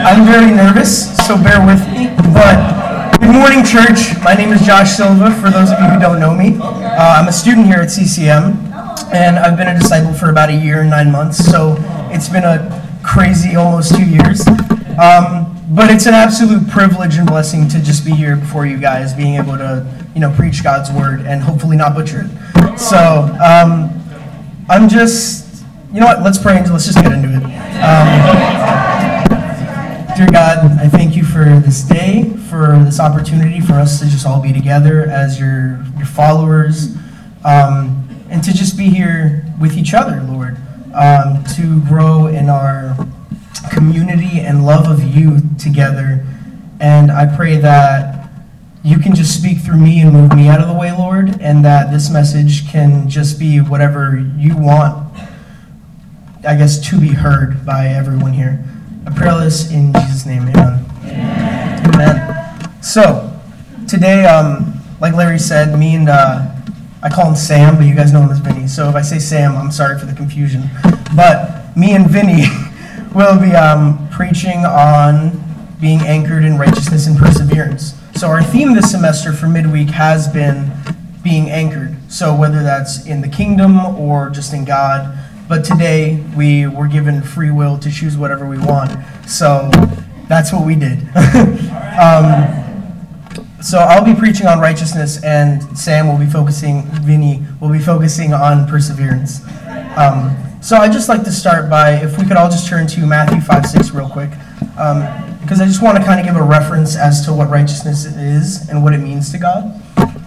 I'm very nervous, so bear with me. But good morning, church. My name is Josh Silva, for those of you who don't know me. I'm a student here at CCM, and I've been a disciple for about a year and 9 months, so it's been a crazy almost 2 years. But it's an absolute privilege and blessing to just be here before you guys, being able to, preach God's word and hopefully not butcher it. So I'm just, let's pray and let's just get into it. Dear God, I thank you for this day, for this opportunity for us to just all be together as your followers, and to just be here with each other, Lord, to grow in our community and love of you together. And I pray that you can just speak through me and move me out of the way, Lord, and that this message can just be whatever you want, I guess, to be heard by everyone here. I pray all this in Jesus' name, amen. Amen. So, today, like Larry said, me and, I call him Sam, but you guys know him as Vinny. So if I say Sam, I'm sorry for the confusion. But me and Vinny will be preaching on being anchored in righteousness and perseverance. So our theme this semester for midweek has been being anchored. So whether that's in the kingdom or just in God. But today, we were given free will to choose whatever we want. So that's what we did. So I'll be preaching on righteousness, and Vinny will be focusing on perseverance. So I'd just like to start by, if we could all just turn to Matthew 5:6 real quick. Because I just want to kind of give a reference as to what righteousness is and what it means to God.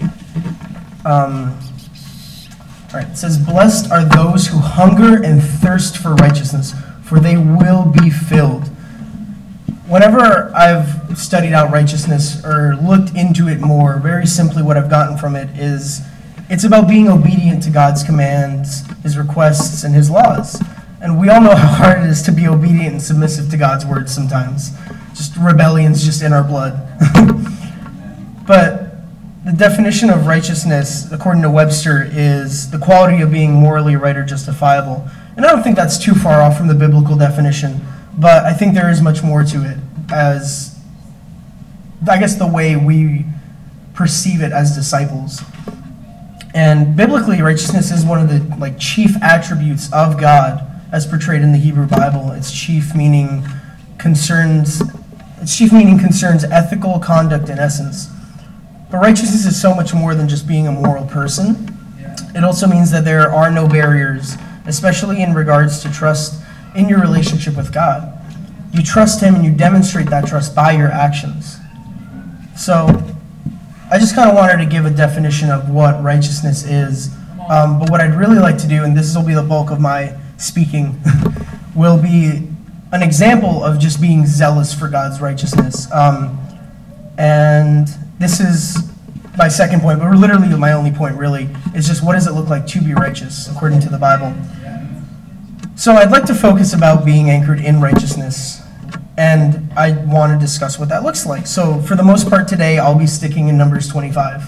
All right, it says, "Blessed are those who hunger and thirst for righteousness, for they will be filled." Whenever I've studied out righteousness or looked into it more, very simply what I've gotten from it is it's about being obedient to God's commands, his requests, and his laws. And we all know how hard it is to be obedient and submissive to God's words sometimes. Just rebellion's just in our blood. But the definition of righteousness, according to Webster, is the quality of being morally right or justifiable. And I don't think that's too far off from the biblical definition, but I think there is much more to it, as I guess the way we perceive it as disciples. And biblically, righteousness is one of the chief attributes of God as portrayed in the Hebrew Bible. Its chief meaning concerns ethical conduct in essence. But righteousness is so much more than just being a moral person. It also means that there are no barriers, especially in regards to trust in your relationship with God. You trust him and you demonstrate that trust by your actions. So I just kind of wanted to give a definition of what righteousness is. But what I'd really like to do, and this will be the bulk of my speaking, will be an example of just being zealous for God's righteousness. And this is my second point, but literally my only point really, is just what does it look like to be righteous according to the Bible. So I'd like to focus about being anchored in righteousness, and I want to discuss what that looks like. So for the most part today, I'll be sticking in Numbers 25.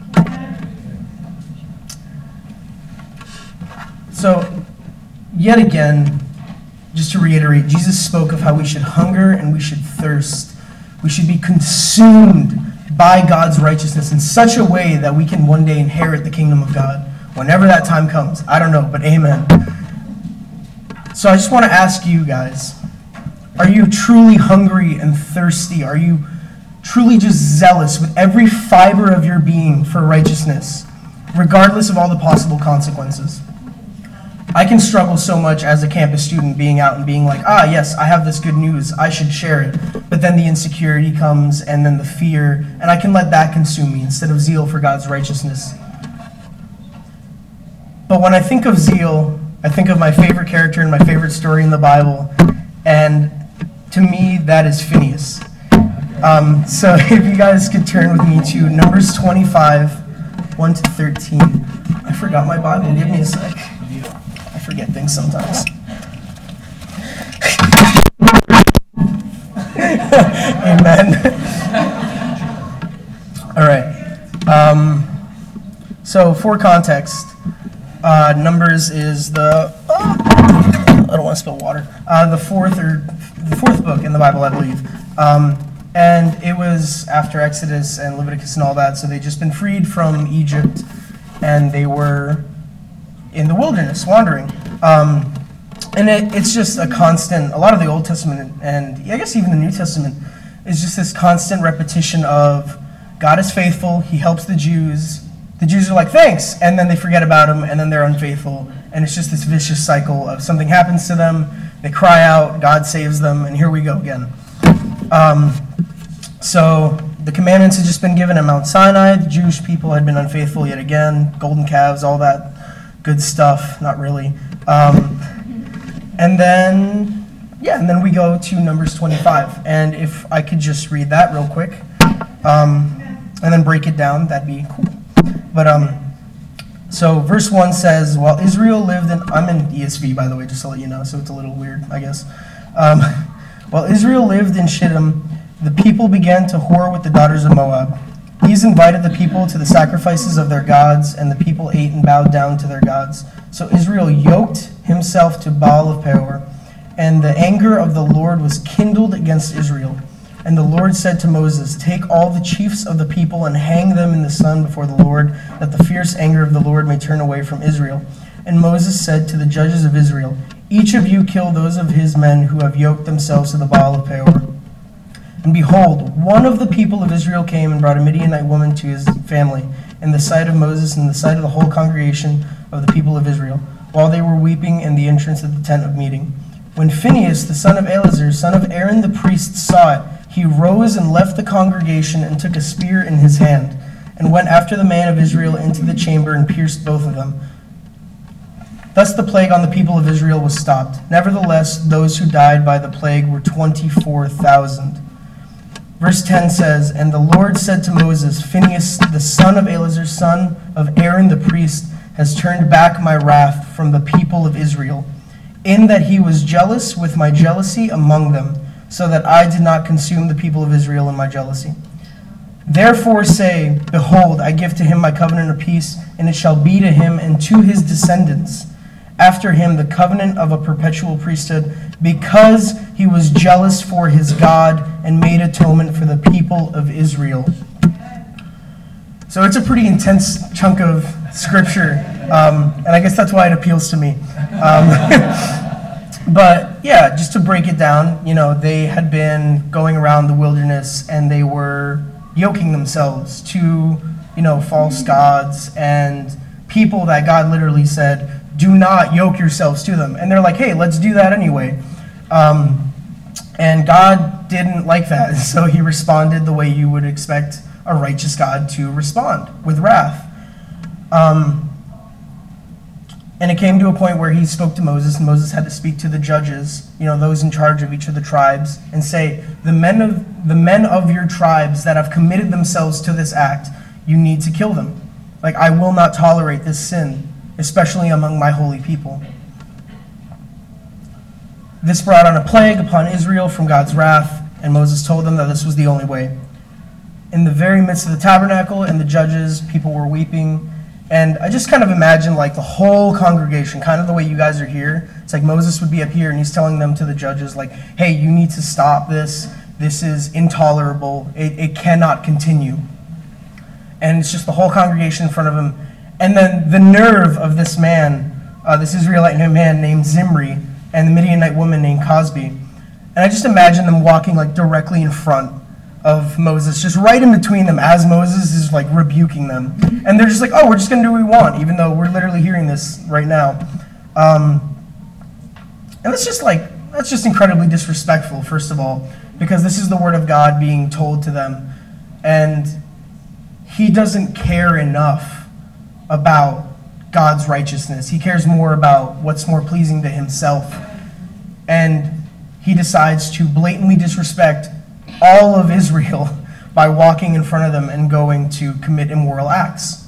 So yet again, just to reiterate, Jesus spoke of how we should hunger and we should thirst. We should be consumed by God's righteousness in such a way that we can one day inherit the kingdom of God. Whenever that time comes. I don't know, but amen. So I just want to ask you guys, are you truly hungry and thirsty? Are you truly just zealous with every fiber of your being for righteousness, regardless of all the possible consequences? I can struggle so much as a campus student being out and being like, yes, I have this good news, I should share it. But then the insecurity comes and then the fear, and I can let that consume me instead of zeal for God's righteousness. But when I think of zeal, I think of my favorite character and my favorite story in the Bible, and to me, that is Phineas. So if you guys could turn with me to Numbers 25, 1 to 13. I forgot my Bible, give me a sec. I forget things sometimes. Amen. All right. So for context, Numbers is the I don't want to spill water. The fourth or the fourth book in the Bible, I believe. And it was after Exodus and Leviticus and all that, so they'd just been freed from Egypt, and they were in the wilderness, wandering. And it's just a constant, a lot of the Old Testament, and I guess even the New Testament, is just this constant repetition of God is faithful, he helps the Jews are like, thanks, and then they forget about him, and then they're unfaithful, and it's just this vicious cycle of something happens to them, they cry out, God saves them, and here we go again. So the commandments had just been given at Mount Sinai. The Jewish people had been unfaithful yet again, golden calves, all that good stuff, not really. And then we go to Numbers 25. And if I could just read that real quick, and then break it down, that'd be cool. But so verse 1 says, while Israel lived in, I'm in ESV, by the way, just to let you know, so it's a little weird, I guess. While Israel lived in Shittim, the people began to whore with the daughters of Moab. These invited the people to the sacrifices of their gods, and the people ate and bowed down to their gods. So Israel yoked himself to Baal of Peor, and the anger of the Lord was kindled against Israel. And the Lord said to Moses, take all the chiefs of the people and hang them in the sun before the Lord, that the fierce anger of the Lord may turn away from Israel. And Moses said to the judges of Israel, each of you kill those of his men who have yoked themselves to the Baal of Peor. And behold, one of the people of Israel came and brought a Midianite woman to his family, in the sight of Moses and in the sight of the whole congregation of the people of Israel, while they were weeping in the entrance of the tent of meeting. When Phinehas, the son of Eleazar, son of Aaron the priest, saw it, he rose and left the congregation and took a spear in his hand, and went after the man of Israel into the chamber and pierced both of them. Thus the plague on the people of Israel was stopped. Nevertheless, those who died by the plague were 24,000. Verse 10 says, and the Lord said to Moses, Phinehas, the son of Eleazar, son of Aaron the priest, has turned back my wrath from the people of Israel, in that he was jealous with my jealousy among them, so that I did not consume the people of Israel in my jealousy. Therefore say, behold, I give to him my covenant of peace, and it shall be to him and to his descendants after him the covenant of a perpetual priesthood, because he was jealous for his God and made atonement for the people of Israel. So it's a pretty intense chunk of scripture, and I guess that's why it appeals to me. But yeah, just to break it down, they had been going around the wilderness and they were yoking themselves to, false gods and people that God literally said, do not yoke yourselves to them. And they're like, hey, let's do that anyway. And God didn't like that, so he responded the way you would expect a righteous God to respond, with wrath. And it came to a point where he spoke to Moses, and Moses had to speak to the judges, those in charge of each of the tribes, and say, the men of your tribes that have committed themselves to this act, you need to kill them. Like, I will not tolerate this sin, especially among my holy people. This brought on a plague upon Israel from God's wrath, and Moses told them that this was the only way. In the very midst of the tabernacle and the judges, people were weeping. And I just kind of imagine like the whole congregation, kind of the way you guys are here. It's like Moses would be up here and he's telling them to the judges, like, hey, you need to stop this. This is intolerable. It cannot continue. And it's just the whole congregation in front of him. And then the nerve of this man, this Israelite man named Zimri, and the Midianite woman named Cosbi. And I just imagine them walking like directly in front of Moses, just right in between them as Moses is like rebuking them. And they're just like, oh, we're just going to do what we want, even though we're literally hearing this right now. And that's just incredibly disrespectful, first of all, because this is the word of God being told to them. And he doesn't care enough about God's righteousness. He cares more about what's more pleasing to himself. And he decides to blatantly disrespect all of Israel by walking in front of them and going to commit immoral acts.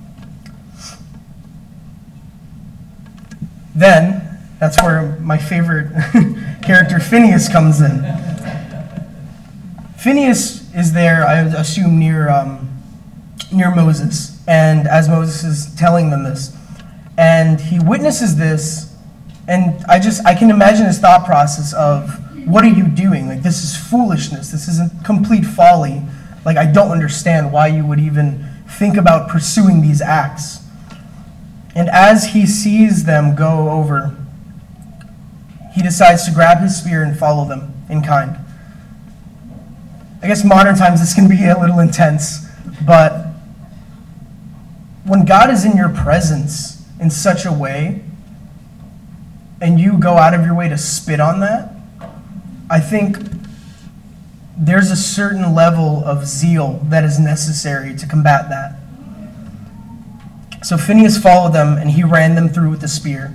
Then, that's where my favorite character, Phinehas, comes in. Phinehas is there, I assume, near Moses, and as Moses is telling them this, and he witnesses this, and I can imagine his thought process of, what are you doing? Like, this is foolishness. This is a complete folly. Like, I don't understand why you would even think about pursuing these acts. And as he sees them go over, he decides to grab his spear and follow them in kind. I guess modern times this can be a little intense, but when God is in your presence in such a way, and you go out of your way to spit on that, I think there's a certain level of zeal that is necessary to combat that. So Phinehas followed them, and he ran them through with the spear.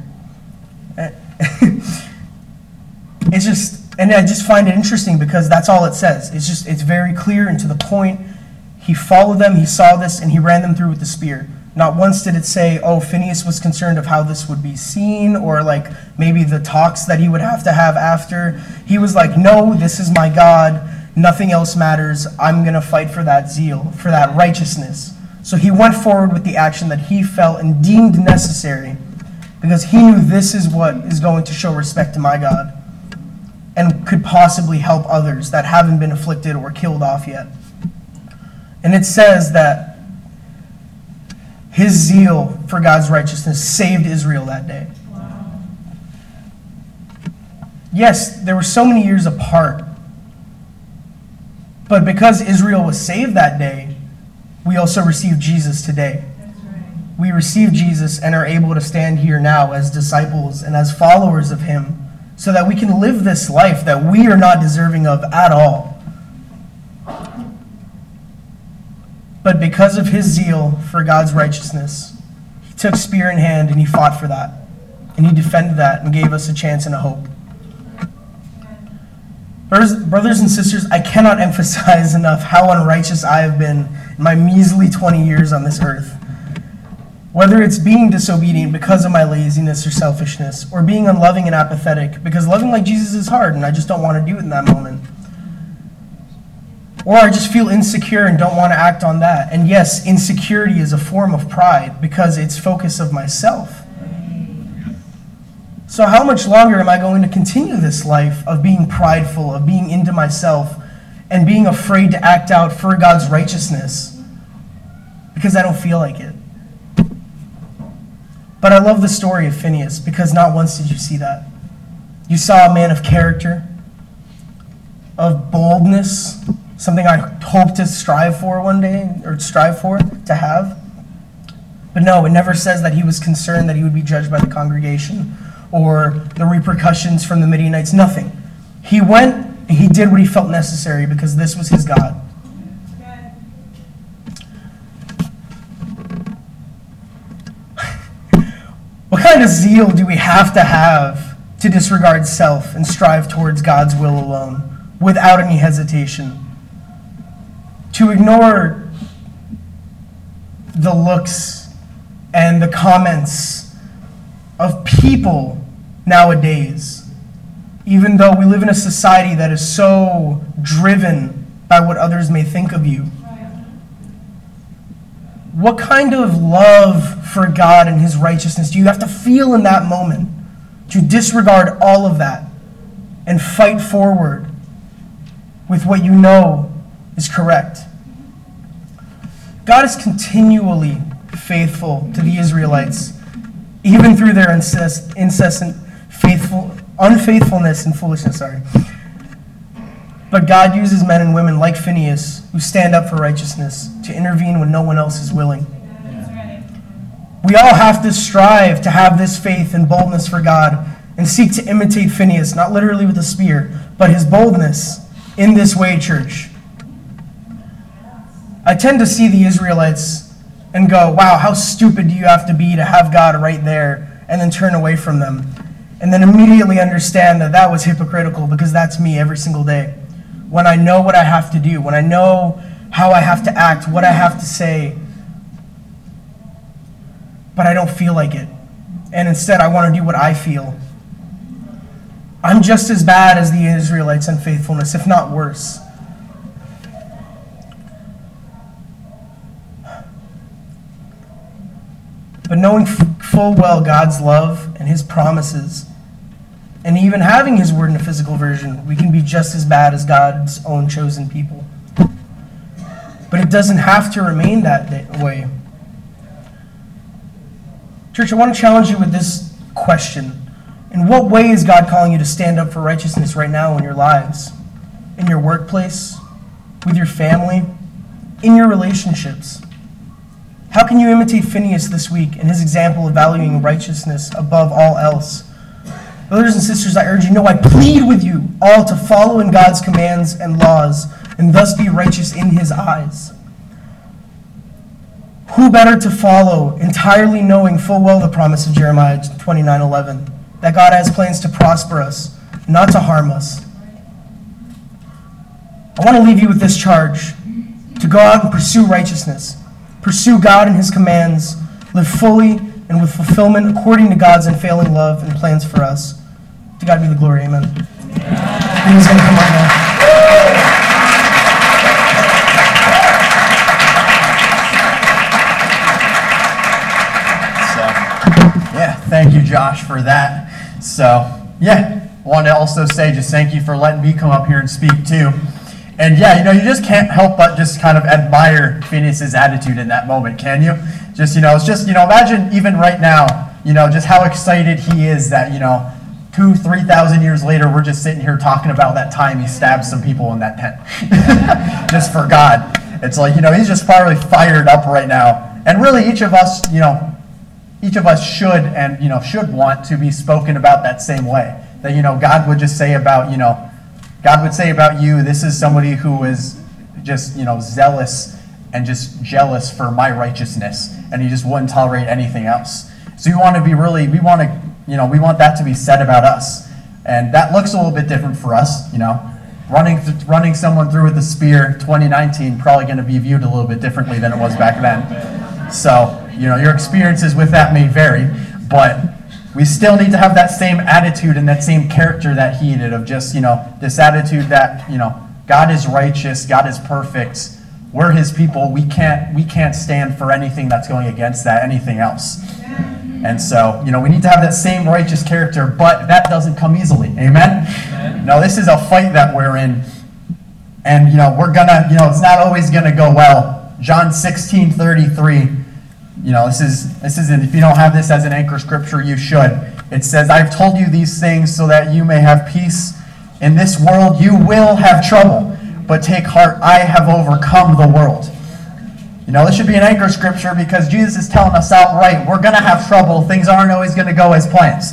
It's just, and I just find it interesting because that's all it says. It's very clear and to the point. He followed them, he saw this, and he ran them through with the spear. Not once did it say, oh, Phinehas was concerned of how this would be seen, or like maybe the talks that he would have to have after. He was like, no, this is my God. Nothing else matters. I'm going to fight for that zeal, for that righteousness. So he went forward with the action that he felt and deemed necessary because he knew this is what is going to show respect to my God and could possibly help others that haven't been afflicted or killed off yet. And it says that his zeal for God's righteousness saved Israel that day. Wow. Yes, there were so many years apart, but because Israel was saved that day, we also received Jesus today. That's right. We received Jesus and are able to stand here now as disciples and as followers of him so that we can live this life that we are not deserving of at all. But because of his zeal for God's righteousness, he took spear in hand and he fought for that. And he defended that and gave us a chance and a hope. Brothers and sisters, I cannot emphasize enough how unrighteous I have been in my measly 20 years on this earth. Whether it's being disobedient because of my laziness or selfishness, or being unloving and apathetic, because loving like Jesus is hard and I just don't want to do it in that moment. Or I just feel insecure and don't want to act on that. And yes, insecurity is a form of pride because it's focus of myself. So how much longer am I going to continue this life of being prideful, of being into myself, and being afraid to act out for God's righteousness? Because I don't feel like it. But I love the story of Phinehas because not once did you see that. You saw a man of character, of boldness, something I hope to strive for one day, or strive for to have. But no, it never says that he was concerned that he would be judged by the congregation or the repercussions from the Midianites, nothing. He went and he did what he felt necessary because this was his God. What kind of zeal do we have to disregard self and strive towards God's will alone without any hesitation? To ignore the looks and the comments of people nowadays, even though we live in a society that is so driven by what others may think of you. What kind of love for God and his righteousness do you have to feel in that moment to disregard all of that and fight forward with what you know is correct? God is continually faithful to the Israelites, even through their incessant unfaithfulness and foolishness. But God uses men and women like Phinehas who stand up for righteousness to intervene when no one else is willing. We all have to strive to have this faith and boldness for God and seek to imitate Phinehas, not literally with a spear, but his boldness in this way, church. I tend to see the Israelites and go, wow, how stupid do you have to be to have God right there, and then turn away from them. And then immediately understand that that was hypocritical because that's me every single day. When I know what I have to do, when I know how I have to act, what I have to say, but I don't feel like it. And instead I want to do what I feel. I'm just as bad as the Israelites' unfaithfulness, if not worse. But knowing full well God's love and his promises, And even having his word in a physical version, we can be just as bad as God's own chosen people. But it doesn't have to remain that way. Church, I want to challenge you with this question. In what way is God calling you to stand up for righteousness right now in your lives? In your workplace? With your family? In your relationships? How can you imitate Phineas this week in his example of valuing righteousness above all else? Brothers and sisters, I urge you, no, I plead with you all to follow in God's commands and laws, and thus be righteous in his eyes. Who better to follow, entirely knowing full well the promise of Jeremiah 29:11, that God has plans to prosper us, not to harm us. I want to leave you with this charge, to go out and pursue righteousness, pursue God and his commands, live fully and with fulfillment according to God's unfailing love and plans for us. To God be the glory, amen. He's going to come on now. Thank you, Josh, for that. So, I want to also say just thank you for letting me come up here and speak too. And you just can't help but just kind of admire Phineas's attitude in that moment, can you? It's just, imagine even right now, just how excited he is that, 2,000-3,000 years later, we're just sitting here talking about that time he stabbed some people in that tent. Just for God. It's like, he's just probably fired up right now. And really each of us should and should want to be spoken about that same way. That God would just say about God would say about you, this is somebody who is just zealous and just jealous for my righteousness, and he just wouldn't tolerate anything else. So we want that to be said about us, and that looks a little bit different for us. Running someone through with a spear, 2019, probably going to be viewed a little bit differently than it was back then. So. Your experiences with that may vary, but we still need to have that same attitude and that same character that he did of just, this attitude that, God is righteous, God is perfect, we're his people, we can't stand for anything that's going against that, anything else. And so, we need to have that same righteous character, but that doesn't come easily, amen? No, this is a fight that we're in, and, we're gonna, it's not always gonna go well. John 16:33. This is if you don't have this as an anchor scripture, you should. It says, I've told you these things so that you may have peace. In this world you will have trouble, but take heart, I have overcome the world. This should be an anchor scripture because Jesus is telling us outright, we're going to have trouble. Things aren't always going to go as plans.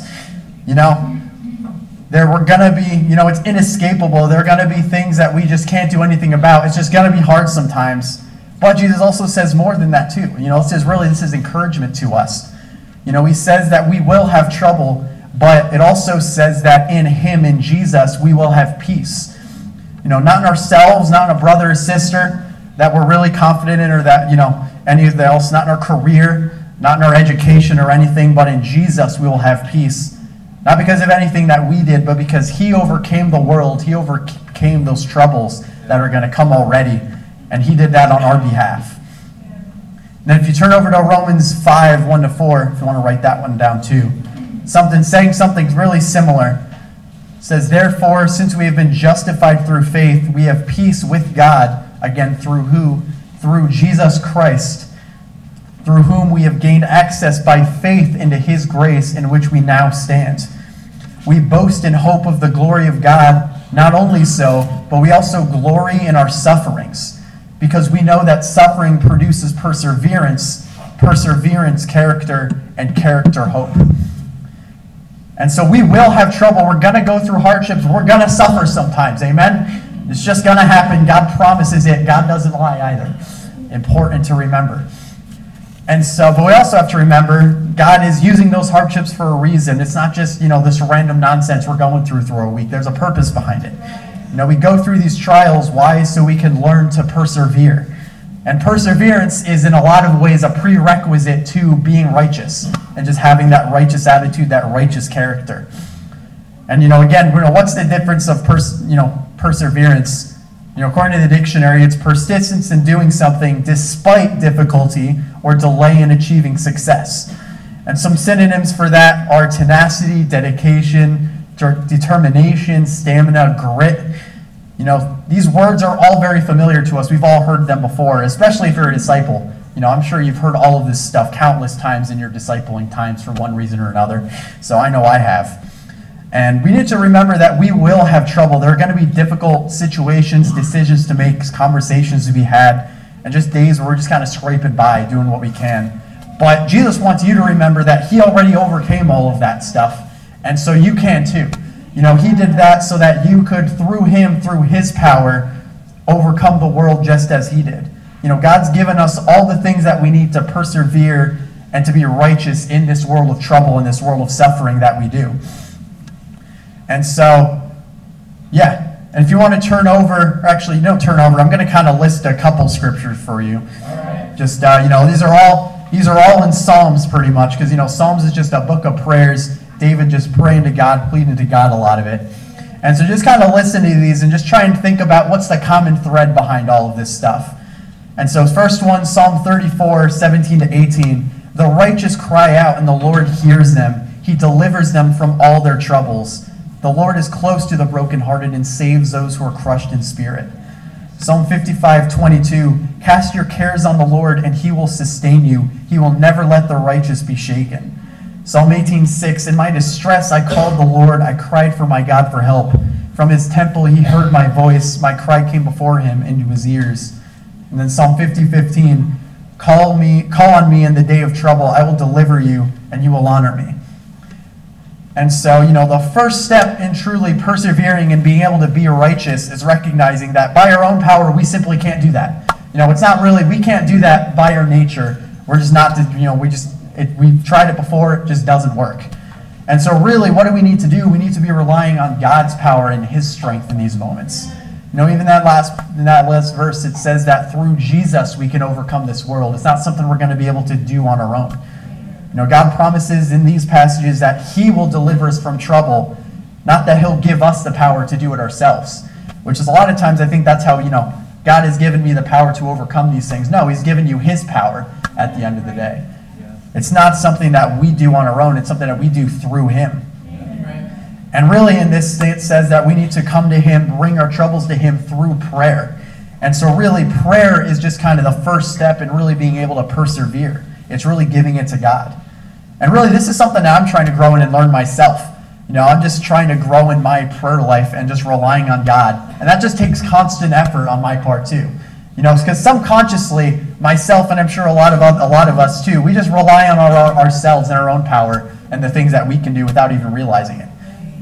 We're going to be, it's inescapable. There are going to be things that we just can't do anything about. It's just going to be hard sometimes. But Jesus also says more than that too. This is encouragement to us. He says that we will have trouble, but it also says that in him, in Jesus, we will have peace. Not in ourselves, not in a brother or sister that we're really confident in, or that, anything else, not in our career, not in our education or anything, but in Jesus we will have peace. Not because of anything that we did, but because he overcame the world. He overcame those troubles that are going to come already. And he did that on our behalf. Then if you turn over to Romans 5:1-4, if you want to write that one down too, saying something really similar. It says, therefore, since we have been justified through faith, we have peace with God, again, through who? Through Jesus Christ, through whom we have gained access by faith into his grace in which we now stand. We boast in hope of the glory of God. Not only so, but we also glory in our sufferings, because we know that suffering produces perseverance, character, and character, hope. And so we will have trouble. We're going to go through hardships. We're going to suffer sometimes, amen? It's just going to happen. God promises it. God doesn't lie either. Important to remember. And so, but we also have to remember, God is using those hardships for a reason. It's not just, this random nonsense we're going through a week. There's a purpose behind it. We go through these trials. Why? So we can learn to persevere. And perseverance is in a lot of ways a prerequisite to being righteous and just having that righteous attitude, that righteous character. And, again, what's the difference of perseverance? According to the dictionary, it's persistence in doing something despite difficulty or delay in achieving success. And some synonyms for that are tenacity, dedication, determination, stamina, grit. These words are all very familiar to us. We've all heard them before, especially if you're a disciple. I'm sure you've heard all of this stuff countless times in your discipling times for one reason or another. So I know I have. And we need to remember that we will have trouble. There are going to be difficult situations, decisions to make, conversations to be had, and just days where we're just kind of scraping by, doing what we can. But Jesus wants you to remember that he already overcame all of that stuff. And so you can too. He did that so that you could, through him, through his power, overcome the world just as he did. God's given us all the things that we need to persevere and to be righteous in this world of trouble, in this world of suffering that we do. And so, yeah. And if you want to turn over, or actually, don't turn over. I'm going to kind of list a couple scriptures for you. All right. Just, these are all in Psalms pretty much, because, Psalms is just a book of prayers. David just praying to God, pleading to God, a lot of it. And so just kind of listen to these and just try and think about what's the common thread behind all of this stuff. And so first one, Psalm 34, 17 to 18. The righteous cry out, and the Lord hears them. He delivers them from all their troubles. The Lord is close to the brokenhearted and saves those who are crushed in spirit. Psalm 55, 22. Cast your cares on the Lord, and he will sustain you. He will never let the righteous be shaken. Psalm 18, 6. In my distress I called the Lord. I cried for my God for help. From his temple he heard my voice. My cry came before him into his ears. And then Psalm 50, 15. Call on me in the day of trouble. I will deliver you, and you will honor me. And so, the first step in truly persevering and being able to be righteous is recognizing that by our own power, we simply can't do that. It's not really, we can't do that by our nature. We're just not, we've tried it before, it just doesn't work. And so really, what do we need to do? We need to be relying on God's power and his strength in these moments. Even in that last verse, it says that through Jesus, we can overcome this world. It's not something we're going to be able to do on our own. God promises in these passages that he will deliver us from trouble, not that he'll give us the power to do it ourselves, which is a lot of times I think that's how, God has given me the power to overcome these things. No, he's given you his power at the end of the day. It's not something that we do on our own. It's something that we do through him. And really in this, it says that we need to come to him, bring our troubles to him through prayer. And so really prayer is just kind of the first step in really being able to persevere. It's really giving it to God. And really, this is something that I'm trying to grow in and learn myself. I'm just trying to grow in my prayer life and just relying on God. And that just takes constant effort on my part too. Because subconsciously, myself and I'm sure a lot of us too, we just rely on ourselves and our own power and the things that we can do without even realizing it.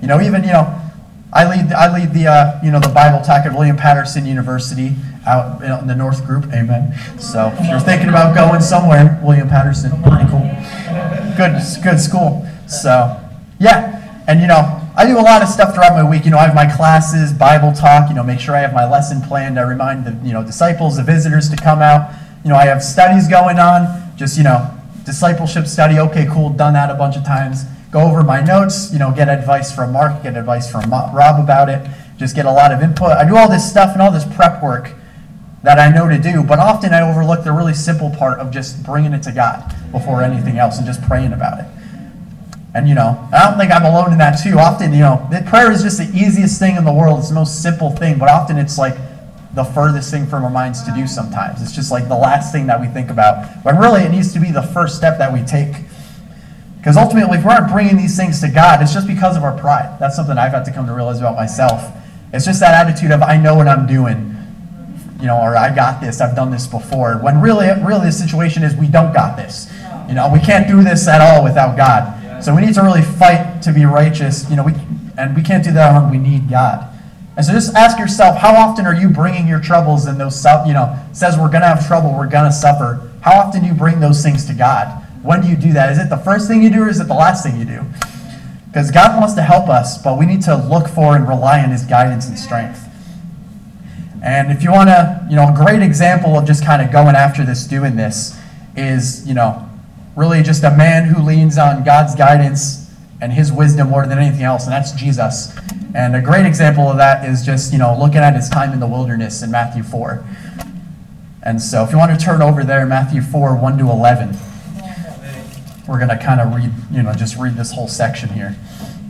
I lead the Bible talk at William Patterson University out in the North Group. Amen. So if you're thinking about going somewhere, William Patterson, pretty cool. Good school. So yeah, and I do a lot of stuff throughout my week. I have my classes, Bible talk. Make sure I have my lesson planned. I remind the disciples, the visitors to come out. I have studies going on. Just discipleship study. Okay, cool. Done that a bunch of times. Go over my notes, get advice from Mark, get advice from Rob about it, just get a lot of input. I do all this stuff and all this prep work that I know to do, but often I overlook the really simple part of just bringing it to God before anything else and just praying about it. And, I don't think I'm alone in that too. Often, prayer is just the easiest thing in the world. It's the most simple thing, but often it's like the furthest thing from our minds to do sometimes. It's just like the last thing that we think about. But really, it needs to be the first step that we take. Because ultimately, if we aren't bringing these things to God, it's just because of our pride. That's something I've had to come to realize about myself. It's just that attitude of, I know what I'm doing, or I got this, I've done this before. When really the situation is we don't got this. We can't do this at all without God. So we need to really fight to be righteous. We can't do that when we need God. And so just ask yourself, how often are you bringing your troubles and those, says we're going to have trouble, we're going to suffer. How often do you bring those things to God? When do you do that? Is it the first thing you do or is it the last thing you do? Because God wants to help us, but we need to look for and rely on his guidance and strength. And if you want to, a great example of just kind of going after this, doing this, is, really just a man who leans on God's guidance and his wisdom more than anything else, and that's Jesus. And a great example of that is just, looking at his time in the wilderness in Matthew 4. And so if you want to turn over there, Matthew 4, 1 to 11. We're going to kind of read, just read this whole section here.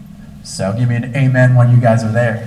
So give me an amen when you guys are there.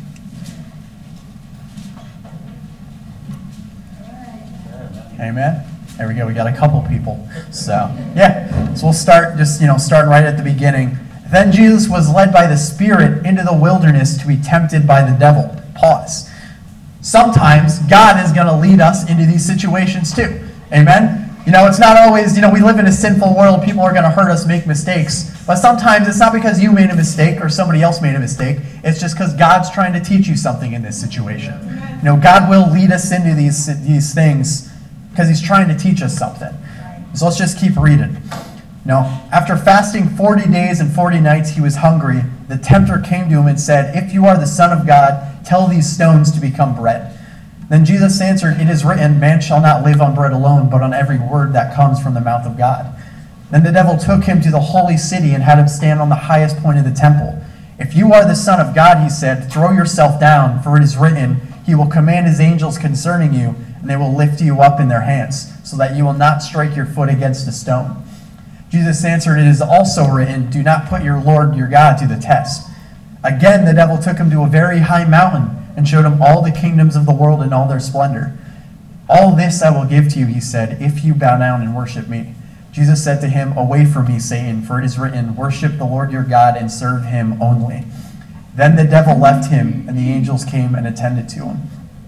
Amen. There we go. We got a couple people. So yeah. So we'll start just starting right at the beginning. Then Jesus was led by the Spirit into the wilderness to be tempted by the devil. Pause. Sometimes God is going to lead us into these situations too. Amen. It's not always, we live in a sinful world. People are going to hurt us, make mistakes. But sometimes it's not because you made a mistake or somebody else made a mistake. It's just because God's trying to teach you something in this situation. God will lead us into these things because he's trying to teach us something. So let's just keep reading. After fasting 40 days and 40 nights, he was hungry. The tempter came to him and said, "If you are the Son of God, tell these stones to become bread." Then Jesus answered, "It is written, man shall not live on bread alone, but on every word that comes from the mouth of God." Then the devil took him to the holy city and had him stand on the highest point of the temple. "If you are the Son of God," he said, "throw yourself down, for it is written, he will command his angels concerning you, and they will lift you up in their hands, so that you will not strike your foot against a stone." Jesus answered, "It is also written, do not put your Lord your God to the test." Again, the devil took him to a very high mountain and showed him all the kingdoms of the world and all their splendor. "All this I will give to you," he said, "if you bow down and worship me." Jesus said to him, "Away from me, Satan, for it is written, worship the Lord your God and serve him only." Then the devil left him, and the angels came and attended to him.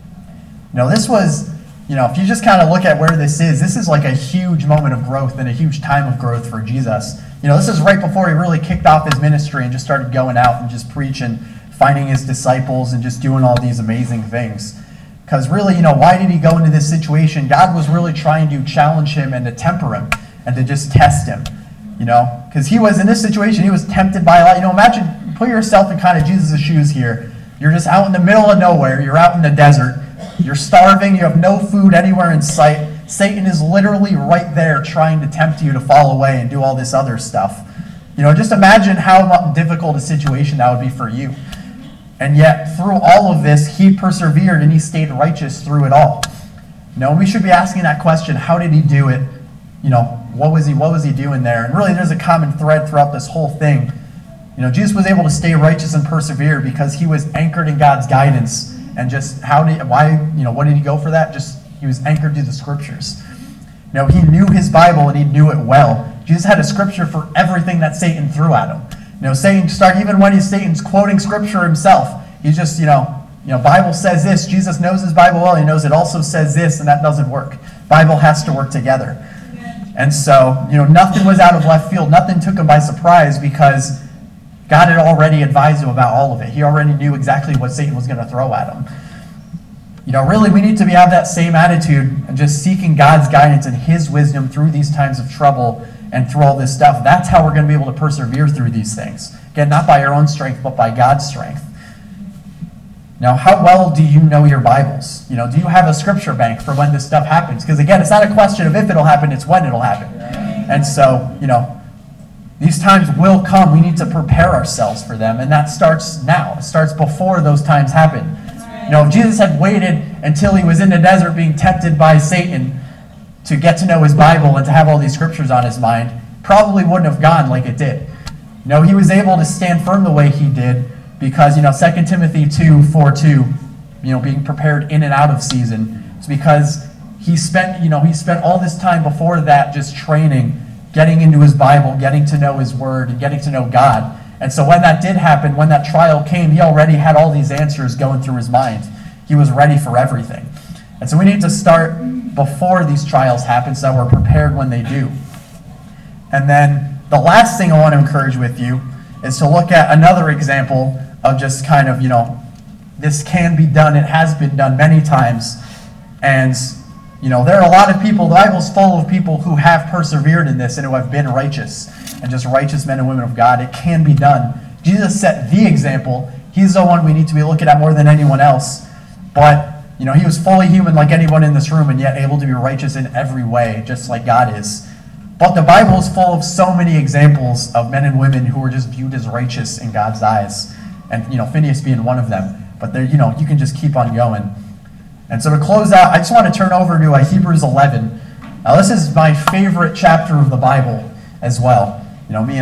This was, if you just kind of look at where this is like a huge moment of growth and a huge time of growth for Jesus. This is right before he really kicked off his ministry and just started going out and just preaching, finding his disciples, and just doing all these amazing things. Because really, why did he go into this situation? God was really trying to challenge him and to temper him and to just test him. Because he was in this situation, he was tempted by a lot. Imagine, put yourself in kind of Jesus' shoes here. You're just out in the middle of nowhere. You're out in the desert. You're starving. You have no food anywhere in sight. Satan is literally right there trying to tempt you to fall away and do all this other stuff. Just imagine how difficult a situation that would be for you. And yet, through all of this, he persevered and he stayed righteous through it all. We should be asking that question, how did he do it? What was he doing there? And really, there's a common thread throughout this whole thing. Jesus was able to stay righteous and persevere because he was anchored in God's guidance. And just what did he go for that? Just, he was anchored to the scriptures. He knew his Bible and he knew it well. Jesus had a scripture for everything that Satan threw at him. Even when Satan's quoting scripture himself, he's just, Bible says this. Jesus knows his Bible well. He knows it also says this, and that doesn't work. Bible has to work together. And so, nothing was out of left field. Nothing took him by surprise because God had already advised him about all of it. He already knew exactly what Satan was going to throw at him. Really, we need to have that same attitude and just seeking God's guidance and his wisdom through these times of trouble and through all this stuff. That's how we're going to be able to persevere through these things. Again, not by our own strength, but by God's strength. Now, how well do you know your Bibles? Do you have a scripture bank for when this stuff happens? Because again, it's not a question of if it'll happen, it's when it'll happen. And so, these times will come. We need to prepare ourselves for them, and that starts now. It starts before those times happen. If Jesus had waited until he was in the desert being tempted by Satan to get to know his Bible and to have all these scriptures on his mind, probably wouldn't have gone like it did. He was able to stand firm the way he did because, 2 Timothy 2:4-2, being prepared in and out of season. It's because he spent all this time before that just training, getting into his Bible, getting to know his word, and getting to know God. And so when that did happen, when that trial came, he already had all these answers going through his mind. He was ready for everything. And so we need to start before these trials happen so that we're prepared when they do. And then the last thing I want to encourage with you is to look at another example of just kind of, this can be done. It has been done many times. And, there are a lot of people, the Bible's full of people who have persevered in this and who have been righteous and just righteous men and women of God. It can be done. Jesus set the example. He's the one we need to be looking at more than anyone else. But, he was fully human like anyone in this room and yet able to be righteous in every way, just like God is. But the Bible is full of so many examples of men and women who were just viewed as righteous in God's eyes. And, Phineas being one of them. But there, you can just keep on going. And so to close out, I just want to turn over to Hebrews 11. Now, this is my favorite chapter of the Bible as well. Me and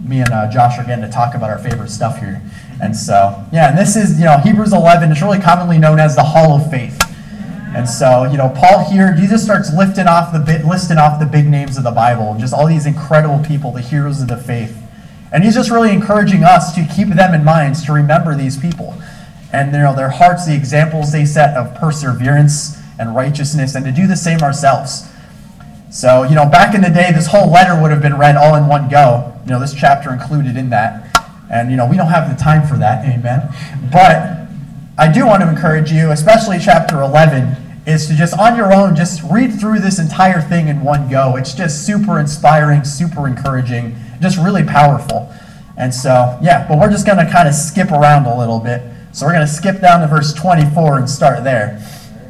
me and Josh are getting to talk about our favorite stuff here. And so, yeah, and this is, Hebrews 11 is really commonly known as the Hall of Faith. And so, Paul here, Jesus starts listing off the big names of the Bible, and just all these incredible people, the heroes of the faith. And he's just really encouraging us to keep them in mind, to remember these people. And, their hearts, the examples they set of perseverance and righteousness, and to do the same ourselves. So, back in the day, this whole letter would have been read all in one go. This chapter included in that. And, we don't have the time for that, amen. But I do want to encourage you, especially chapter 11, is to just on your own, just read through this entire thing in one go. It's just super inspiring, super encouraging, just really powerful. And so, yeah, but we're just going to kind of skip around a little bit. So we're going to skip down to verse 24 and start there.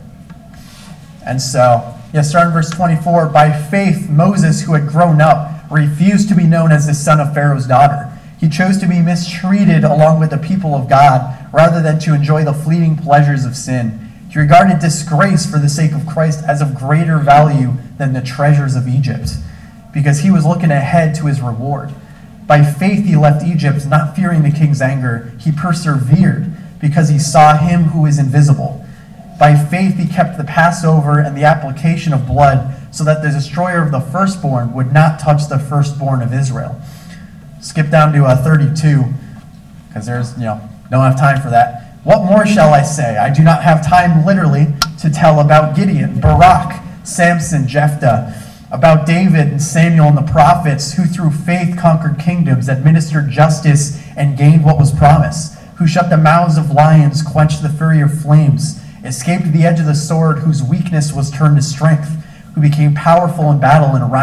And so, start in verse 24. By faith, Moses, who had grown up, refused to be known as the son of Pharaoh's daughter. He chose to be mistreated along with the people of God rather than to enjoy the fleeting pleasures of sin. He regarded disgrace for the sake of Christ as of greater value than the treasures of Egypt, because he was looking ahead to his reward. By faith he left Egypt, not fearing the king's anger. He persevered because he saw him who is invisible. By faith he kept the Passover and the application of blood, so that the destroyer of the firstborn would not touch the firstborn of Israel. Skip down to 32, because there's, don't have time for that. What more shall I say? I do not have time literally to tell about Gideon, Barak, Samson, Jephthah, about David and Samuel and the prophets, who through faith conquered kingdoms, administered justice, and gained what was promised, who shut the mouths of lions, quenched the fury of flames, escaped the edge of the sword, whose weakness was turned to strength, who became powerful in battle and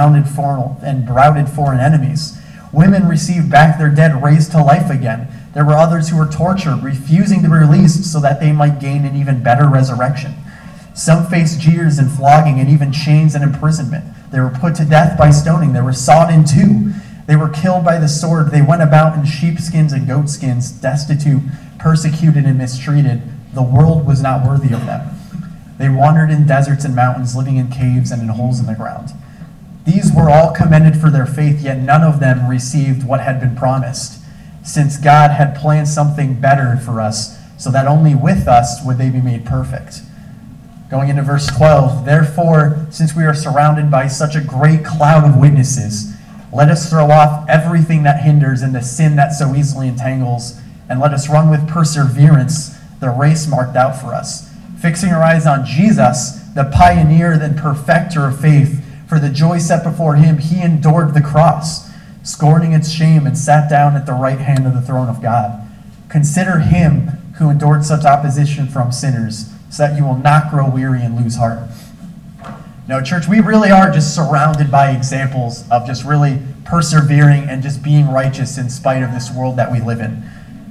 routed foreign enemies. Women received back their dead raised to life again. There were others who were tortured, refusing to be released so that they might gain an even better resurrection. Some faced jeers and flogging and even chains and imprisonment. They were put to death by stoning. They were sawed in two. They were killed by the sword. They went about in sheepskins and goatskins, destitute, persecuted, and mistreated. The world was not worthy of them. They wandered in deserts and mountains, living in caves and in holes in the ground. These were all commended for their faith, yet none of them received what had been promised, since God had planned something better for us, so that only with us would they be made perfect. Going into verse 12, therefore, since we are surrounded by such a great cloud of witnesses, let us throw off everything that hinders and the sin that so easily entangles, and let us run with perseverance the race marked out for us, fixing our eyes on Jesus, the pioneer and perfecter of faith. For the joy set before him, he endured the cross, scorning its shame, and sat down at the right hand of the throne of God. Consider him who endured such opposition from sinners, so that you will not grow weary and lose heart. No, church, we really are just surrounded by examples of just really persevering and just being righteous in spite of this world that we live in.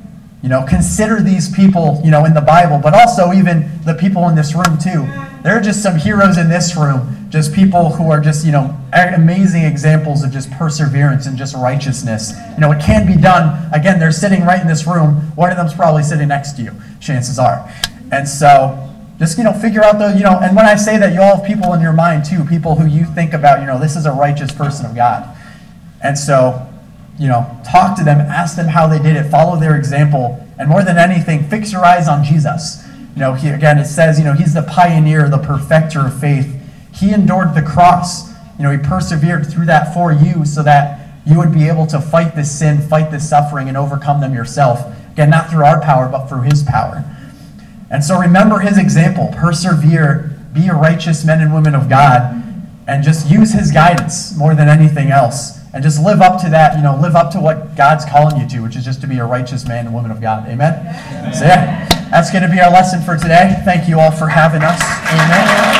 Consider these people, in the Bible, but also even the people in this room too. There are just some heroes in this room, just people who are just, amazing examples of just perseverance and just righteousness. It can be done. Again, they're sitting right in this room. One of them's probably sitting next to you, chances are. And so, just, figure out and when I say that, you all have people in your mind too, people who you think about, this is a righteous person of God. And so, talk to them, ask them how they did it, follow their example, and more than anything, fix your eyes on Jesus. It says, he's the pioneer, the perfecter of faith. He endured the cross. He persevered through that for you so that you would be able to fight this sin, fight this suffering, and overcome them yourself. Again, not through our power, but through his power. And so remember his example. Persevere, be a righteous men and women of God, and just use his guidance more than anything else. And just live up to that, live up to what God's calling you to, which is just to be a righteous man and woman of God. Amen? So that's going to be our lesson for today. Thank you all for having us. Amen.